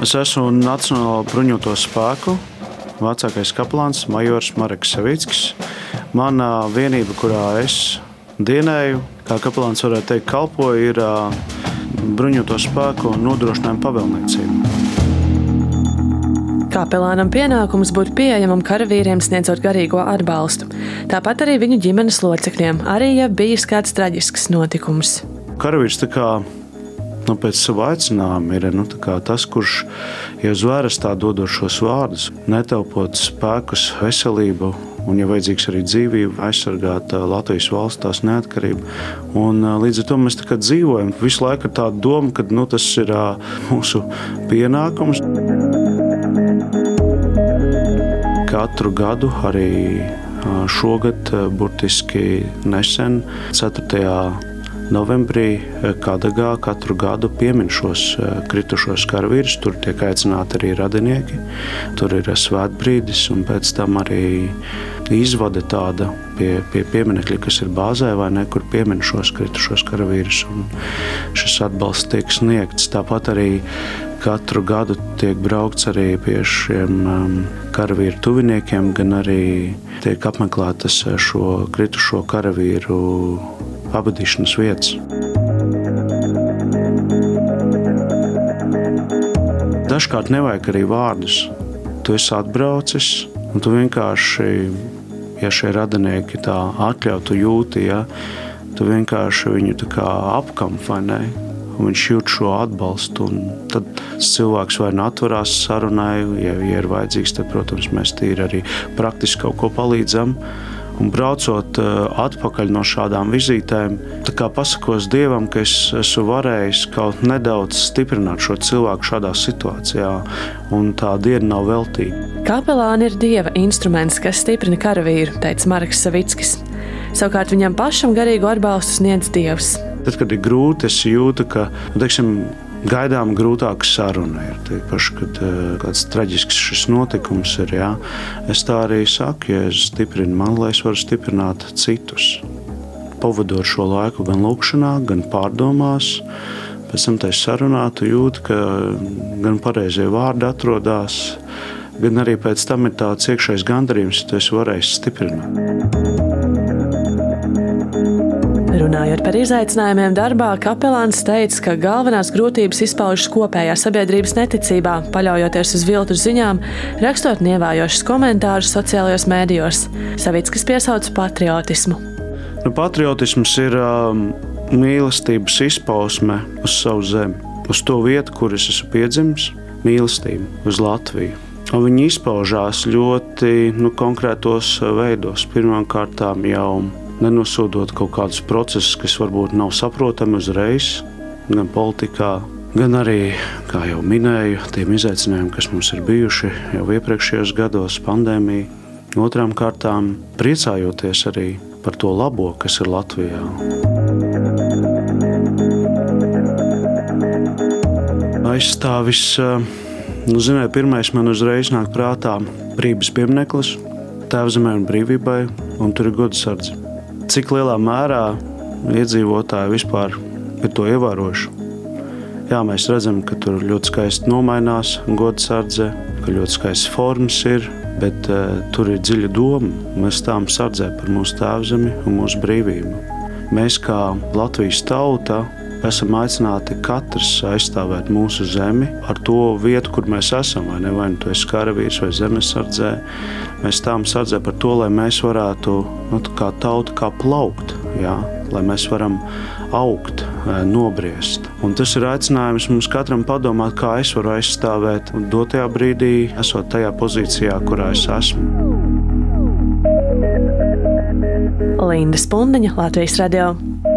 Es esmu Nacionālo bruņoto spēku vecākais kaplāns majors Mareks Savickis. Mana vienība, kurā es dienēju, kā kaplāns varētu teikt, kalpoju, ir bruņoto spēku nodrošinājuma pavēlniecība. Kapelānam pienākums būt pieejamam karavīriem sniedzot garīgo atbalstu. Tāpat arī viņu ģimenes locekļiem, arī ja bijis kāds traģisks notikums. Karavīrs pēc sava aicinājuma ir tas, kurš ja uz vērestā dodot šos vārdus, netelpot spēkus, veselību un, ja vajadzīgs arī dzīvību, aizsargāt Latvijas valsts tās neatkarību. Un līdz ar to mēs dzīvojam visu laiku ar tādu domu, ka tas ir mūsu pienākums. Katru gadu, arī šogad, burtiski nesen, 4. novembrī, Kadagā, katru gadu piemin šos kritušos karavīrus. Tur tiek aicināti arī radinieki. Tur ir svētbrīdis un pēc tam arī izvade tāda pie pieminekļa, kas ir bāzē vai ne, kur piemin šos kritušos karavīrus. Un šis atbalsts tiek sniegts. Tāpat arī katru gadu tiek braukts arī pie šiem karavīru tuviniekiem, gan arī tiek apmeklētas šo kritušo karavīru pabadīšanas vietas. Dažkārt nevajag arī vārdus. Tu esi atbraucis, un tu vienkārši, ja šie radinieki tā atļauj, tu jūti, ja, tu vienkārši viņu tā kā apkamp, vai ne? Un viņš jūt šo atbalstu, un tad cilvēks vai nu atverās sarunai, ja ir vajadzīgs, tad, protams, mēs tīri arī praktiski kaut ko palīdzam. Un braucot atpakaļ no šādām vizītēm, tā kā pasakos Dievam, ka es esmu varējis kaut nedaudz stiprināt šo cilvēku šādā situācijā, un tā diena nav veltīga. Kapelāni ir Dieva instruments, kas stiprina karavīru, teica Mareks Savickis. Savukārt viņam pašam garīgu atbalstu sniedz Dievs. Tad, kad ir grūti, es jūtu, ka, gaidām grūtāka saruna ir. Tiepaši, kad kāds traģisks šis notikums ir, jā. Es tā arī saku, ja es stiprinu man, lai es varu stiprināt citus. Pavadot šo laiku gan lūkšanā, gan pārdomās, pēc tam tai sarunā tu jūti, ka gan pareizie vārdi atrodās, gan arī pēc tam ir tāds iekšējs gandarījums, ja tu esi varējis stiprināt. Runājot par izaicinājumiem darbā, kapelāns teica, ka galvenās grūtības izpaužas kopējā sabiedrības neticībā, paļaujoties uz viltu ziņām, rakstot nievājošus komentārus sociālajos mēdījos. Savickis piesauc patriotismu. Patriotisms ir mīlestības izpausme uz savu zemi, uz to vietu, kur es esmu piedzimis, mīlestību uz Latviju. Un viņi izpaužās ļoti konkrētos veidos. Pirmkārtām jau nenosodot kaut kādus procesus, kas varbūt nav saprotami uzreiz, gan politikā, gan arī, kā jau minēju, tiem izaicinājumiem, kas mums ir bijuši jau iepriekšējos gados, pandēmija. Otrām kārtām priecājoties arī par to labo, kas ir Latvijā. Aizstāvis, pirmais man uzreiz nāk prātā brīvības piemineklis Tēvzemē un brīvībai, un tur ir godsardze. Cik lielā mērā iedzīvotāji vispār ir to ievērojuši. Jā, mēs redzam, ka tur ļoti skaisti nomainās godsardze, ka ļoti skaists formas ir, bet tur ir dziļa doma. Mēs stāvam sardzē par mūsu tēvzemi un mūsu brīvību. Mēs kā Latvijas tauta esam aicināti katrs aizstāvēt mūsu zemi ar to vietu, kur mēs esam, vai ne? Vai tu esi karavīrs vai zemesardzē. Mēs stāvam sardzē par to, lai mēs varētu kā tauta kā plaukt, jā? Lai mēs varam augt, nobriest. Un tas ir aicinājums mums katram padomāt, kā es varu aizstāvēt dotajā brīdī, esot tajā pozīcijā, kurā es esmu. Linda Spundiņa, Latvijas radio.